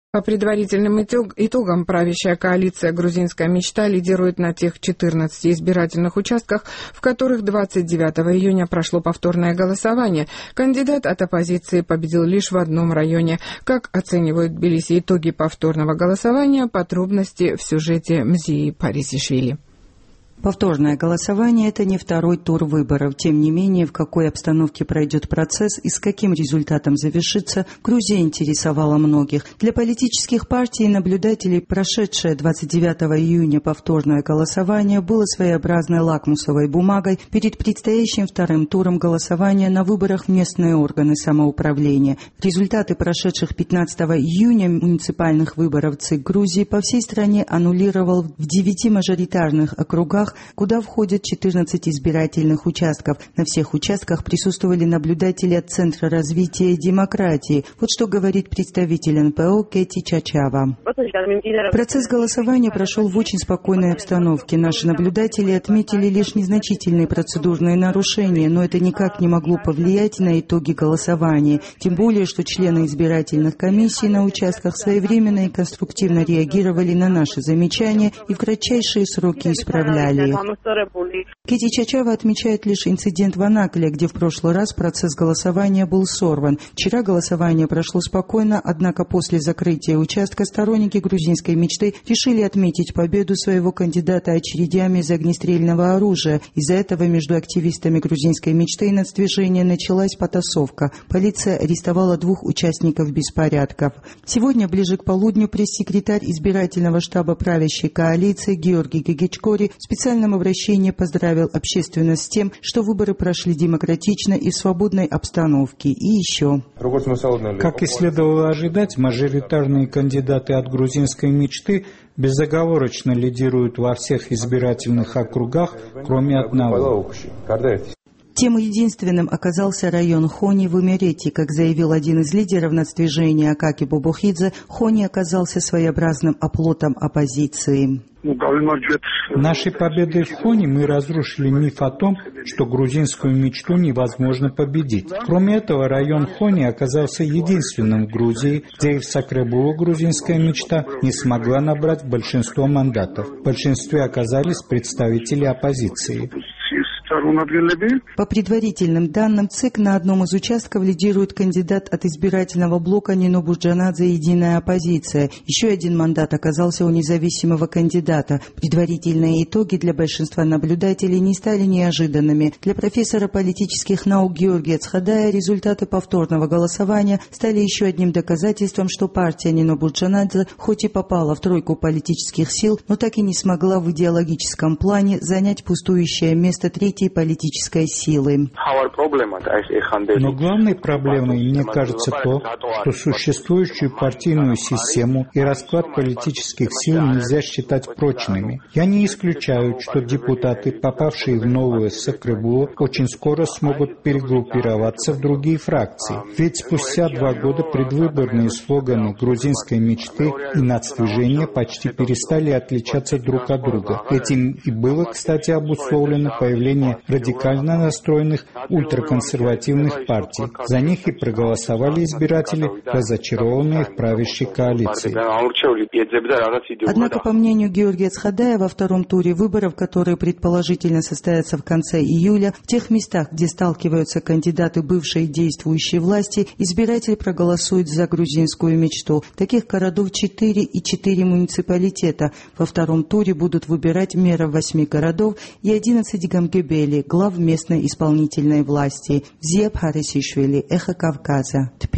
По предварительным итогам правящая коалиция «Грузинская мечта» лидирует на тех 14 избирательных участках, в которых 29 июня прошло повторное голосование. Кандидат от оппозиции победил лишь в одном районе. Как оценивают в Тбилиси итоги повторного голосования, подробности в сюжете Мзии Парисишвили. Повторное голосование – это не второй тур выборов. Тем не менее, в какой обстановке пройдет процесс и с каким результатом завершится, Грузия интересовала многих. Для политических партий и наблюдателей прошедшее 29 июня повторное голосование было своеобразной лакмусовой бумагой перед предстоящим вторым туром голосования на выборах в местные органы самоуправления. Результаты прошедших 15 июня муниципальных выборов ЦИК Грузии по всей стране аннулировал в 9 мажоритарных округах, куда входят 14 избирательных участков. На всех участках присутствовали наблюдатели от Центра развития и демократии. Вот что говорит представитель НПО Кэти Чачава. Процесс голосования прошел в очень спокойной обстановке. Наши наблюдатели отметили лишь незначительные процедурные нарушения, но это никак не могло повлиять на итоги голосования. Тем более, что члены избирательных комиссий на участках своевременно и конструктивно реагировали на наши замечания и в кратчайшие сроки исправляли. Кэти Чачава отмечает лишь инцидент в Анакле, где в прошлый раз процесс голосования был сорван. Вчера голосование прошло спокойно, однако после закрытия участка сторонники грузинской мечты решили отметить победу своего кандидата очередями из огнестрельного оружия. Из-за этого между активистами грузинской мечты и нацдвижения началась потасовка. Полиция арестовала 2 участников беспорядков. Сегодня, ближе к полудню, пресс-секретарь избирательного штаба правящей коалиции Георгий Гегичкори в специальном обращении поздравил общественность с тем, что выборы прошли демократично и в свободной обстановке. И еще. Как и следовало ожидать, мажоритарные кандидаты от грузинской мечты безоговорочно лидируют во всех избирательных округах, кроме одного. Тем единственным оказался район Хони в Имерете. Как заявил один из лидеров нацдвижения Акаки Бобухидзе, Хони оказался своеобразным оплотом оппозиции. Нашей победой в Хони мы разрушили миф о том, что грузинскую мечту невозможно победить. Кроме этого, район Хони оказался единственным в Грузии, где и в Сакрабулу грузинская мечта не смогла набрать большинство мандатов. В большинстве оказались представители оппозиции. По предварительным данным ЦИК, на одном из участков лидирует кандидат от избирательного блока Нино Бурджанадзе «Единая оппозиция». Еще один мандат оказался у независимого кандидата. Предварительные итоги для большинства наблюдателей не стали неожиданными. Для профессора политических наук Георгия Цхадая результаты повторного голосования стали еще одним доказательством, что партия Нино Бурджанадзе хоть и попала в тройку политических сил, но так и не смогла в идеологическом плане занять пустующее место третьей политической силы. Но главной проблемой, мне кажется, то, что существующую партийную систему и расклад политических сил нельзя считать прочными. Я не исключаю, что депутаты, попавшие в новую Сакрабулу, очень скоро смогут перегруппироваться в другие фракции. Ведь спустя 2 года предвыборные слоганы грузинской мечты и нацдвижения почти перестали отличаться друг от друга. Этим и было, кстати, обусловлено появление радикально настроенных ультраконсервативных партий. За них и проголосовали избиратели, разочарованные в правящей коалиции. Однако, по мнению Георгия Цхадая, во втором туре выборов, которые предположительно состоятся в конце июля, в тех местах, где сталкиваются кандидаты бывшей и действующей власти, избиратель проголосует за грузинскую мечту. Таких городов 4 и 4 муниципалитета. Во втором туре будут выбирать мэров 8 городов и 11 гамгебели, глав местной исполнительной власти. Мзия Парисишвили, Эхо Кавказа.